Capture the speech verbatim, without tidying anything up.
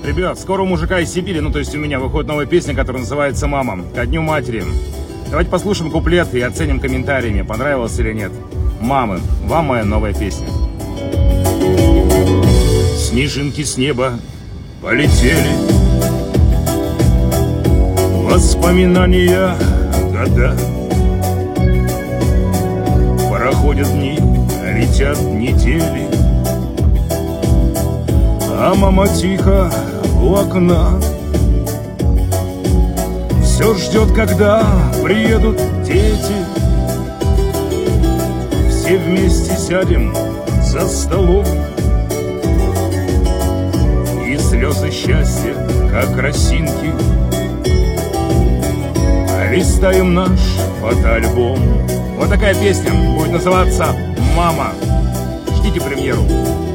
Ребят, скоро у мужика из Сибири, ну то есть у меня, выходит новая песня, которая называется «Мама». Ко Дню матери. Давайте послушаем куплет и оценим комментариями, понравилось или нет. Мамы, вам моя новая песня. Снежинки с неба полетели, воспоминания, года. Проходят дни, летят недели, а мама тихо у окна все ждет, когда приедут дети. Все вместе сядем за столом, и слезы счастья, как росинки, листаем наш фотоальбом. Вот такая песня будет называться «Мама». Ждите премьеру.